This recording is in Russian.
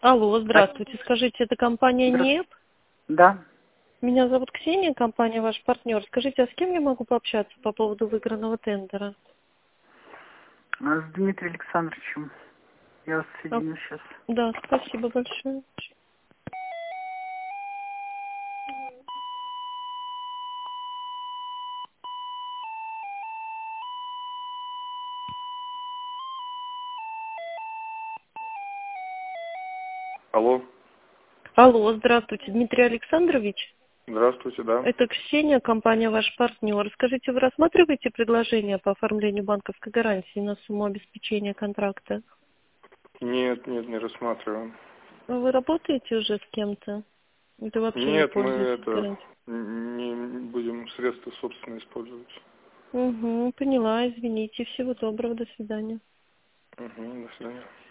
Алло, здравствуйте. Скажите, это компания НЕП? Да. Меня зовут Ксения, компания ваш партнер. Скажите, а с кем я могу пообщаться по поводу выигранного тендера? С Дмитрием Александровичем. Я вас соединю сейчас. Да, спасибо большое. Алло. Алло, здравствуйте, Дмитрий Александрович. Здравствуйте, да. Это Ксения, компания ваш партнер. Скажите, вы рассматриваете предложение по оформлению банковской гарантии на сумму обеспечения контракта? Нет, не рассматриваем. Вы работаете уже с кем-то? Или вообще не Нет, мы пользуетесь гарантией? не будем средства собственно использовать. Угу, поняла, извините. Всего доброго, до свидания. Угу, до свидания.